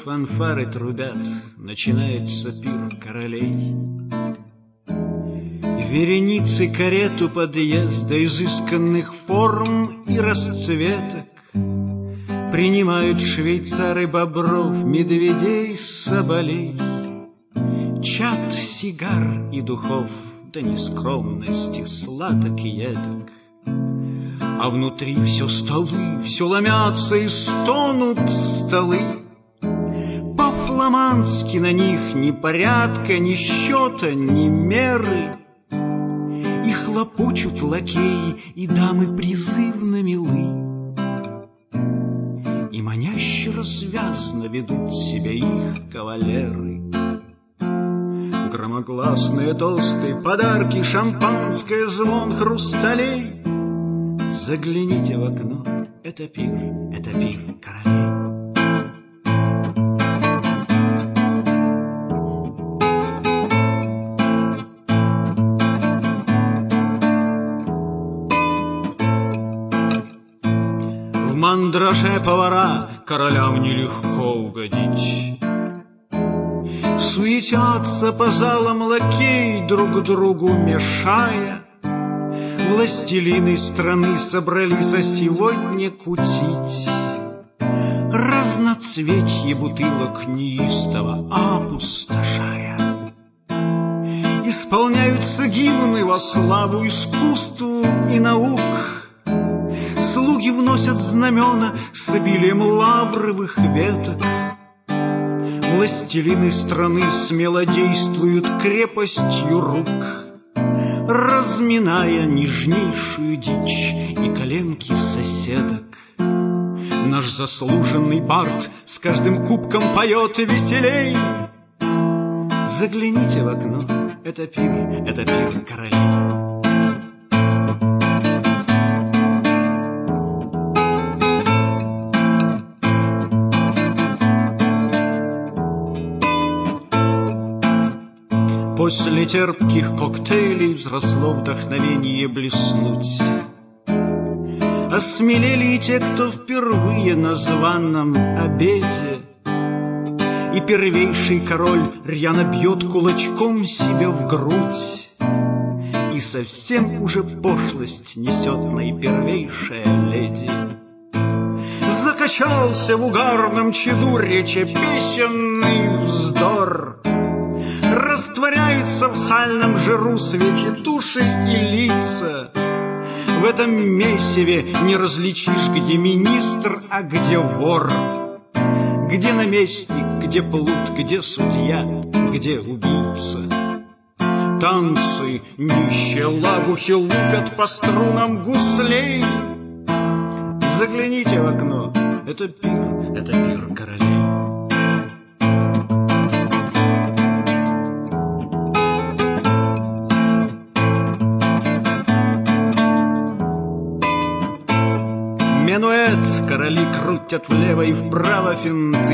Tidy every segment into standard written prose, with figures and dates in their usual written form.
фанфары трубят, начинается пир королей. Вереницы карет у подъезда изысканных форм и расцветок принимают швейцары бобров, медведей, соболей. Чад сигар и духов, да нескромности сладок и едок. А внутри все столы, все ломятся и стонут столы. По-фламандски на них ни порядка, ни счета, ни меры. И хлопочут лакеи, и дамы призывно милы. И маняще развязно ведут себя их кавалеры. Громогласные тосты, подарки, шампанское, звон хрусталей. Загляните в окно, это пир королей. В мандраже повара королям нелегко угодить. Суетятся по залам лакеи, друг другу мешая. Властелины страны собрались сегодня кутить. Разноцветье бутылок неистово опустошая. Исполняются гимны во славу искусству и наук. Слуги вносят знамена с обилием лавровых веток. Властелины страны смело действуют крепостью рук, разминая нежнейшую дичь и коленки соседок. Наш заслуженный бард с каждым кубком поет и веселей. Загляните в окно, это пир королей. После терпких коктейлей взросло вдохновение блеснуть. Осмелели и те, кто впервые на званом обеде. И первейший король рьяно бьет кулачком себе в грудь. И совсем уже пошлость несет наипервейшая леди. Закачался в угарном чаду речи песенный вздор. Растворяются в сальном жиру свечи туши и лица. В этом месиве не различишь, где министр, а где вор. Где наместник, где плут, где судья, где убийца. Танцы нищие лагухи лупят по струнам гуслей. Загляните в окно, это пир королей. Минуэт короли крутят влево и вправо финты.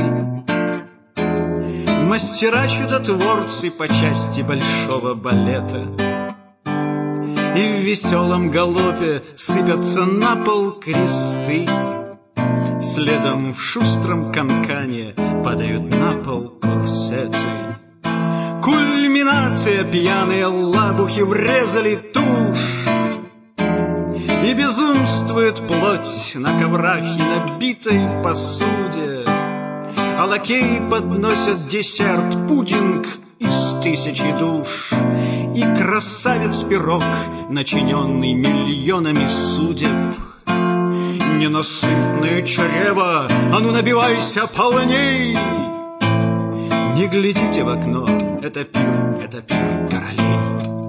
Мастера чудотворцы по части большого балета. И в веселом галопе сыпятся на пол кресты. Следом в шустром канкане падают на пол корсеты. Кульминация, пьяные лабухи врезали тушь. И безумствует плоть на коврах и набитой посуде. А лакеи подносят десерт, пудинг из 1000 душ. И красавец-пирог, начиненный миллионами судеб. Ненасытное чрево, а ну набивайся полней. Не глядите в окно, это пир королей.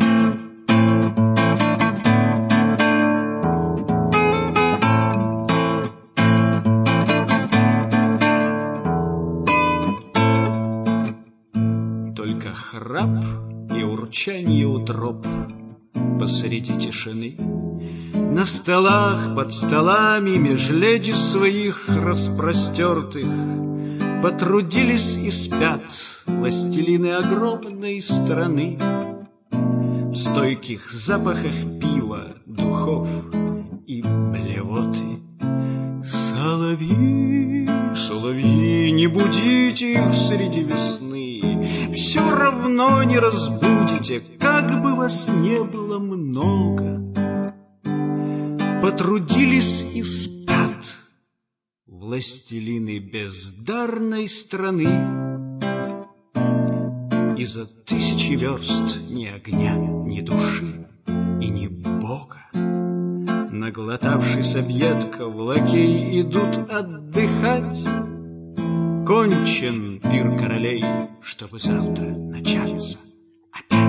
Храп и урчанье утроб посреди тишины. На столах, под столами, меж леди своих распростертых потрудились и спят властелины огромной страны. В стойких запахах пива, духов и блевоты. Соловьи, соловьи, не Не будите их среди весны, все равно не разбудите, как бы вас не было много. Потрудились и спят властелины бездарной страны, и за 1000 верст ни огня, ни души и ни Бога. Наглотавшись объедков, лакеи идут отдыхать. Кончен пир королей, чтобы завтра начаться опять.